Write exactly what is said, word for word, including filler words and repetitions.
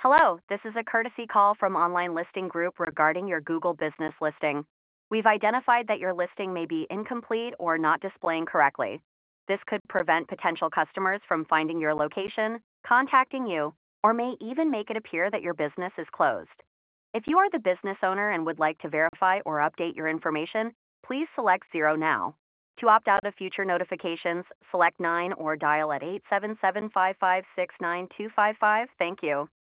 Hello, this is a courtesy call from Online Listing Group regarding your Google business listing. We've identified that your listing may be incomplete or not displaying correctly. This could prevent potential customers from finding your location, contacting you, or may even make it appear that your business is closed. If you are the business owner and would like to verify or update your information, please select zero now. To opt out of future notifications, select nine or dial at eight seven seven, five five six, nine two five five. Thank you.